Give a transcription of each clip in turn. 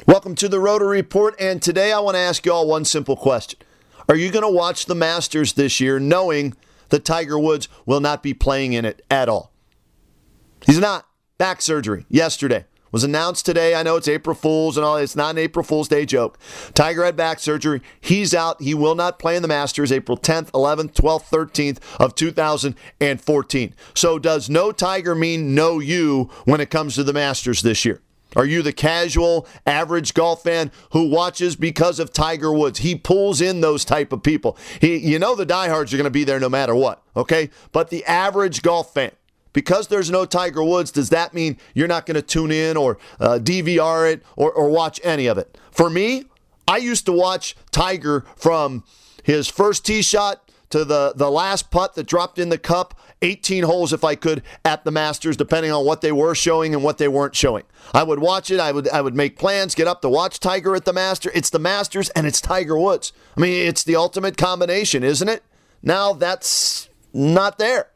Welcome to the Rotary Report, and today I want to ask you all one simple question. Are you going to watch the Masters this year knowing that Tiger Woods will not be playing in it at all? He's not. Back surgery yesterday. Was announced today. I know it's April Fool's and all. It's not an April Fool's Day joke. Tiger had back surgery. He's out. He will not play in the Masters April 10th, 11th, 12th, 13th of 2014. So does no Tiger mean no you when it comes to the Masters this year? Are you the casual, average golf fan who watches because of Tiger Woods? He pulls in those type of people. The diehards are going to be there no matter what, okay? But the average golf fan, because there's no Tiger Woods, does that mean you're not going to tune in or DVR it or watch any of it? For me, I used to watch Tiger from his first tee shot to the last putt that dropped in the cup, 18 holes if I could at the Masters, depending on what they were showing and what they weren't showing. I would watch it. I would make plans, get up to watch Tiger at the Masters. It's the Masters and it's Tiger Woods. I mean, it's the ultimate combination, isn't it? Now that's not there.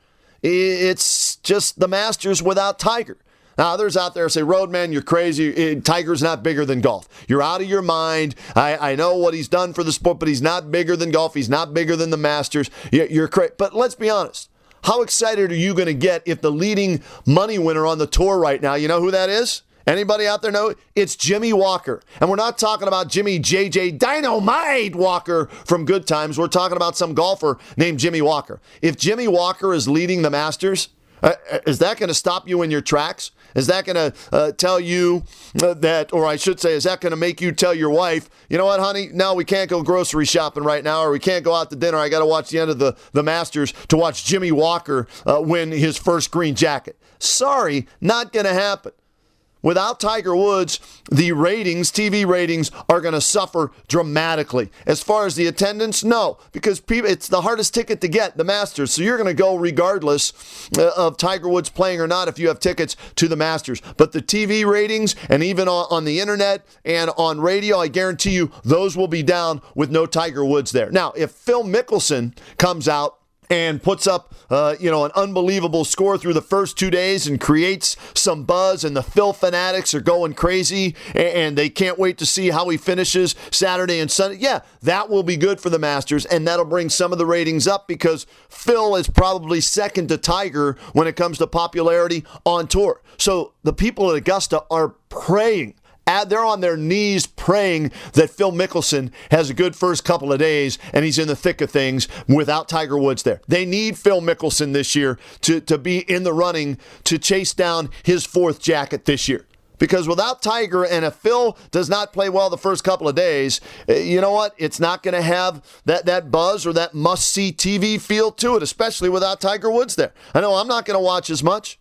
It's just the Masters without Tiger. Now, others out there say, Roadman, you're crazy. Tiger's not bigger than golf. You're out of your mind. I know what he's done for the sport, but he's not bigger than golf. He's not bigger than the Masters. You're crazy. But let's be honest. How excited are you going to get if the leading money winner on the tour right now, you know who that is? Anybody out there know? It's Jimmy Walker. And we're not talking about Jimmy JJ Dynamite Walker from Good Times. We're talking about some golfer named Jimmy Walker. If Jimmy Walker is leading the Masters, is that going to stop you in your tracks? Is that going to tell you that, or I should say, is that going to make you tell your wife, you know what, honey, no, we can't go grocery shopping right now, or we can't go out to dinner. I got to watch the end of the Masters to watch Jimmy Walker win his first green jacket. Sorry, not going to happen. Without Tiger Woods, the ratings, TV ratings, are going to suffer dramatically. As far as the attendance, no, because it's the hardest ticket to get, the Masters. So you're going to go regardless of Tiger Woods playing or not if you have tickets to the Masters. But the TV ratings, and even on the internet and on radio, I guarantee you those will be down with no Tiger Woods there. Now, if Phil Mickelson comes out and puts up, an unbelievable score through the first 2 days and creates some buzz, and the Phil fanatics are going crazy, and they can't wait to see how he finishes Saturday and Sunday. Yeah, that will be good for the Masters, and that'll bring some of the ratings up because Phil is probably second to Tiger when it comes to popularity on tour. So the people at Augusta are praying. They're on their knees praying that Phil Mickelson has a good first couple of days and he's in the thick of things without Tiger Woods there. They need Phil Mickelson this year to be in the running to chase down his fourth jacket this year. Because without Tiger, and if Phil does not play well the first couple of days, you know what? It's not going to have that buzz or that must-see TV feel to it, especially without Tiger Woods there. I know I'm not going to watch as much.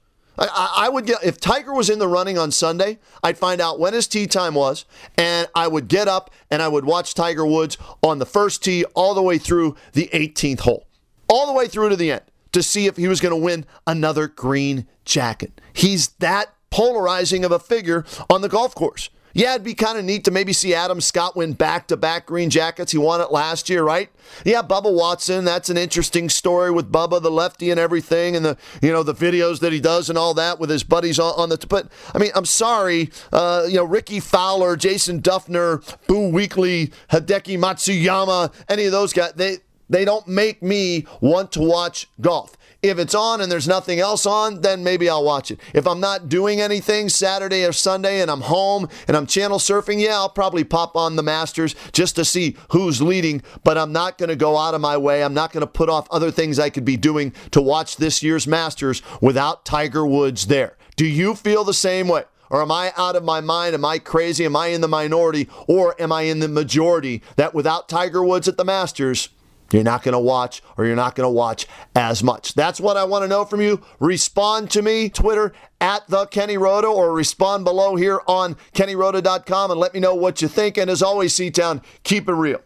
I would get, if Tiger was in the running on Sunday, I'd find out when his tee time was, and I would get up and I would watch Tiger Woods on the first tee all the way through the 18th hole, all the way through to the end, to see if he was going to win another green jacket. He's that polarizing of a figure on the golf course. Yeah, it'd be kind of neat to maybe see Adam Scott win back-to-back green jackets. He won it last year, right? Yeah, Bubba Watson, that's an interesting story with Bubba, the lefty and everything, and the videos that he does and all that with his buddies on the... But, I mean, I'm sorry, Ricky Fowler, Jason Duffner, Boo Weekley, Hideki Matsuyama, any of those guys, they don't make me want to watch golf. If it's on and there's nothing else on, then maybe I'll watch it. If I'm not doing anything Saturday or Sunday and I'm home and I'm channel surfing, yeah, I'll probably pop on the Masters just to see who's leading, but I'm not going to go out of my way. I'm not going to put off other things I could be doing to watch this year's Masters without Tiger Woods there. Do you feel the same way? Or am I out of my mind? Am I crazy? Am I in the minority? Or am I in the majority that without Tiger Woods at the Masters, you're not going to watch, or you're not going to watch as much? That's what I want to know from you. Respond to me, Twitter, @TheKennyRoto, or respond below here on KennyRoto.com and let me know what you think. And as always, C-Town, keep it real.